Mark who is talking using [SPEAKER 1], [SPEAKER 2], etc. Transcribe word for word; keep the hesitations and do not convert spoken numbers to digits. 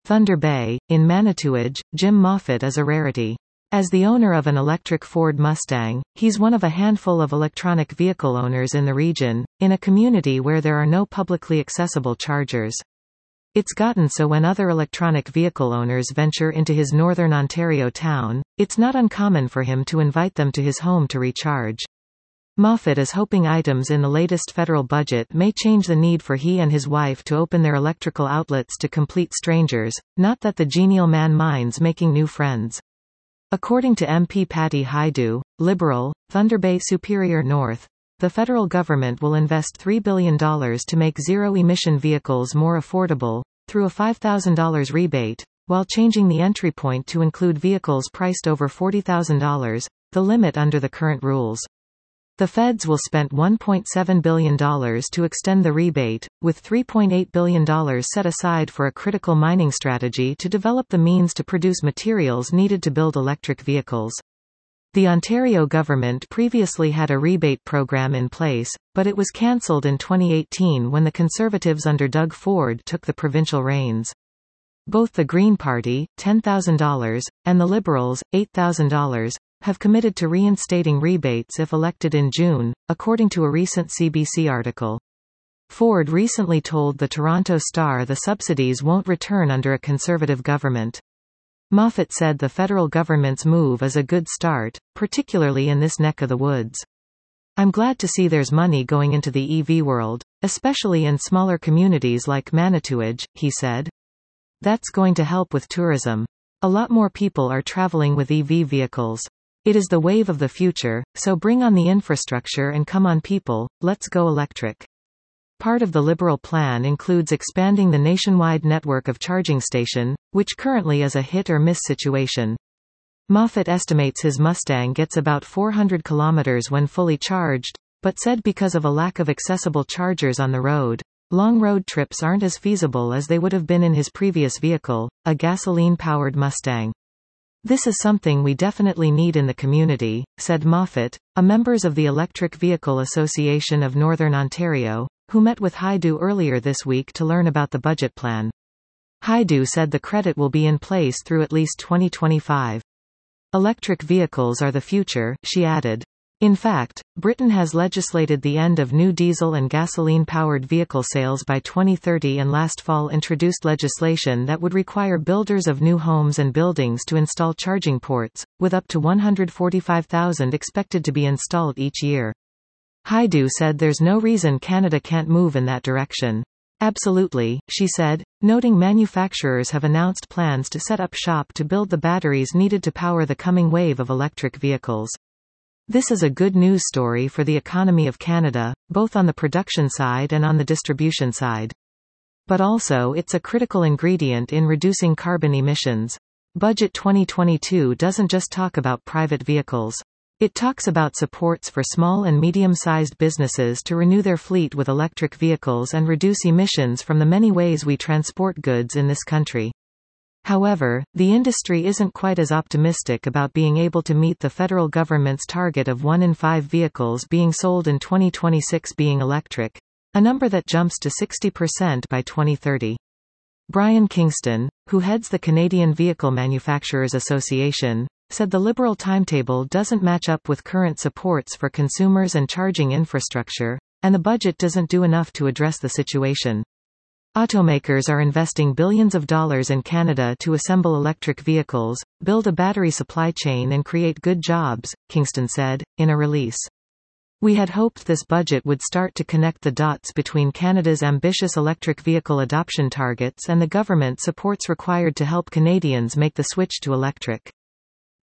[SPEAKER 1] Thunder Bay, in Manitouwadge, Jim Moffitt is a rarity. As the owner of an electric Ford Mustang, he's one of a handful of electronic vehicle owners in the region, in a community where there are no publicly accessible chargers. It's gotten so when other electronic vehicle owners venture into his northern Ontario town, it's not uncommon for him to invite them to his home to recharge. Moffitt is hoping items in the latest federal budget may change the need for he and his wife to open their electrical outlets to complete strangers, not that the genial man minds making new friends. According to M P Patty Hajdu, Liberal, Thunder Bay Superior North, the federal government will invest three billion dollars to make zero-emission vehicles more affordable, through a five thousand dollars rebate, while changing the entry point to include vehicles priced over forty thousand dollars, the limit under the current rules. The feds will spend one point seven billion dollars to extend the rebate, with three point eight billion dollars set aside for a critical mining strategy to develop the means to produce materials needed to build electric vehicles. The Ontario government previously had a rebate program in place, but it was cancelled in twenty eighteen when the Conservatives under Doug Ford took the provincial reins. Both the Green Party, ten thousand dollars, and the Liberals, eight thousand dollars, have committed to reinstating rebates if elected in June, according to a recent C B C article. Ford recently told the Toronto Star the subsidies won't return under a Conservative government. Moffitt said the federal government's move is a good start, particularly in this neck of the woods. "I'm glad to see there's money going into the E V world, especially in smaller communities like Manitouwadge," he said. "That's going to help with tourism. A lot more people are traveling with E V vehicles. It is the wave of the future, so bring on the infrastructure and come on people, let's go electric." Part of the Liberal plan includes expanding the nationwide network of charging station, which currently is a hit-or-miss situation. Moffitt estimates his Mustang gets about four hundred kilometers when fully charged, but said because of a lack of accessible chargers on the road, long road trips aren't as feasible as they would have been in his previous vehicle, a gasoline-powered Mustang. "This is something we definitely need in the community," said Moffitt, a members of the Electric Vehicle Association of Northern Ontario, who met with Hajdu earlier this week to learn about the budget plan. Hajdu said the credit will be in place through at least twenty twenty-five. "Electric vehicles are the future," she added. In fact, Britain has legislated the end of new diesel and gasoline-powered vehicle sales by twenty thirty and last fall introduced legislation that would require builders of new homes and buildings to install charging ports, with up to one hundred forty-five thousand expected to be installed each year. Hajdu said there's no reason Canada can't move in that direction. "Absolutely," she said, noting manufacturers have announced plans to set up shop to build the batteries needed to power the coming wave of electric vehicles. "This is a good news story for the economy of Canada, both on the production side and on the distribution side. But also it's a critical ingredient in reducing carbon emissions." Budget twenty twenty-two doesn't just talk about private vehicles. It talks about supports for small and medium-sized businesses to renew their fleet with electric vehicles and reduce emissions from the many ways we transport goods in this country. However, the industry isn't quite as optimistic about being able to meet the federal government's target of one in five vehicles being sold in twenty twenty-six being electric, a number that jumps to sixty percent by twenty thirty. Brian Kingston, who heads the Canadian Vehicle Manufacturers Association, said the Liberal timetable doesn't match up with current supports for consumers and charging infrastructure, and the budget doesn't do enough to address the situation. "Automakers are investing billions of dollars in Canada to assemble electric vehicles, build a battery supply chain and create good jobs," Kingston said, in a release. "We had hoped this budget would start to connect the dots between Canada's ambitious electric vehicle adoption targets and the government supports required to help Canadians make the switch to electric."